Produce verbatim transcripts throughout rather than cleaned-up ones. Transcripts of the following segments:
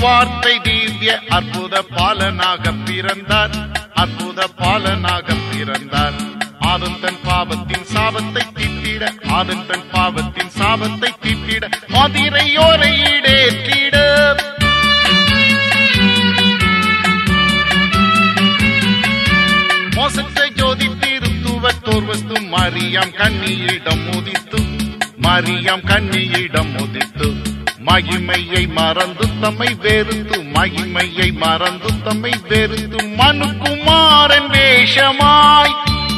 திருவார்த்தை திவ்ய அற்புத பாலனாக பிறந்தார், அற்புத பாலனாக பிறந்தார். ஆதம் தன் பாவத்தின் சாபத்தை தீட்டிட, ஆதம் தன் பாவத்தின் சாபத்தை தீட்டிட, மதிரையோரை ஈடேற்றிட. மோசற்ற ஜோதி திருத்துவத்தோர் வஸ்து மரியாம் கன்னியிடம் உதித்து, மரியாம் கன்னியிடம் உதித்து, மகிமையை மறந்து தம்மை வெறுத்து, மகிமையை மறந்து தம்மை வெறுத்து, மனுக்குமாரன் வேஷமாய்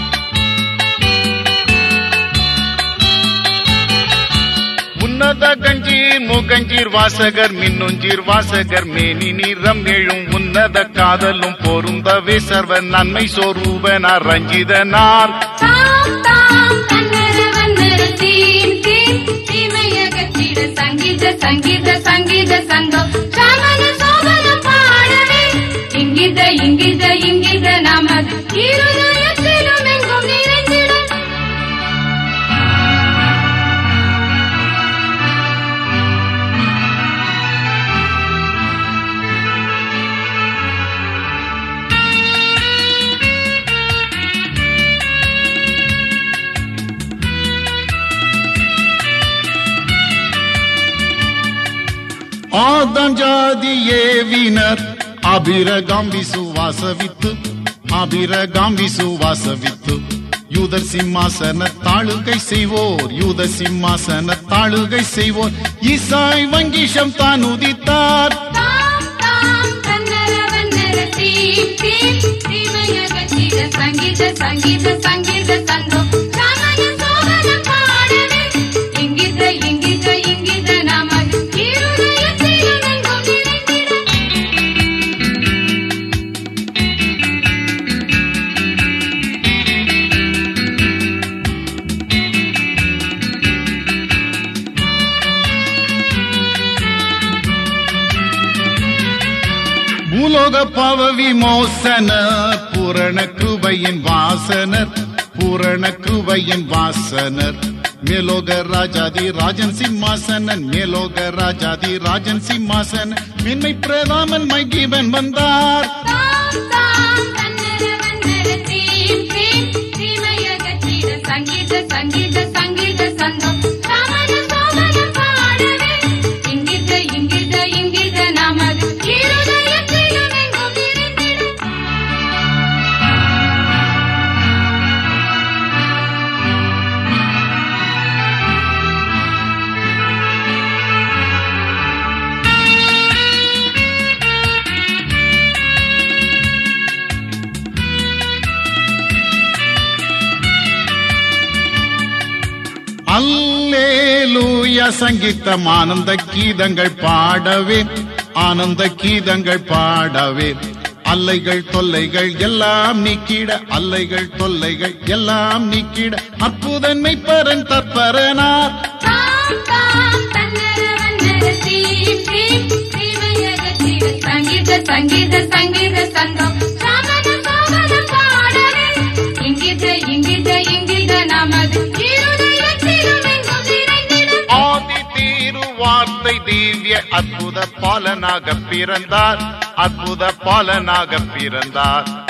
உன்னத கஞ்சீர் முகஞ்சீர் வாசகர் மின்னுஞ்சீர் வாசகர் மேனி நிறம் எழும் உன்னத காதலும் பொருந்தவே சர்வ நன்மை சொரூபனார் ரஞ்சிதனார். சங்கீத சங்கீத சங்கம் சமண சோபனம் பாடவே இங்கித இங்கித இங்கித நமது இருதயத்திலும் எங்கும் நிறைந்திட. ஆதாம் ஜாதி ஏவினர் அபிரகாம் விசுவாசவித்து, அபிரகாம் விசுவாசவித்து, யூதர் சிம்மாசன தாளுகை செய்வோர், யூத சிம்மாசன தாளுகை செய்வோர், ஈசாய் வங்கிஷம் தான் உதித்தார். சங்கீத சங்கீத சங்கீத சங்கம் சமண சோபனம் பாடவே இங்கித இங்கித இங்கித நமது இருதயத்திலும் எங்கும் நிறைந்திட. பூலோக பாவ விமோசனர் பூரண கிருபையின் வாசனர், பூரண கிருபையின் வாசனர், மேலோக ராஜாதி ராஜன் சிம்மாசனன், மேலோக ராஜாதி ராஜன் சிம்மாசனன், மென்மை பிரதாமன் மைகிவன் வந்தார். சங்கீத சங்கீத சங்கீத சங்கம் சமண சோபனம் பாடவே இங்கித இங்கித இங்கித நமது இருதயத்திலும் எங்கும் நிறைந்திட. அல்லேலூயா சங்கீதம் ஆனந்த கீதங்கள் பாடவே, ஆனந்த கீதங்கள் பாடவே, அல்லைகள் தொல்லைகள் எல்லாம் நீக்கிட, அல்லைகள் தொல்லைகள் எல்லாம் நீக்கிட, அற்புதன்மை பரன் தற்பரனார். சங்கீத சங்கீத சங்கீத சங்கம் சமண சோபனம் பாடவே இங்கித இங்கித இங்கித நமது இருதயத்திலும் எங்கும் நிறைந்திட. ஆதி திருவார்த்தை திவ்ய அற்புத பாலனாக பிறந்தார், அற்புத பாலனாக பிறந்தார்.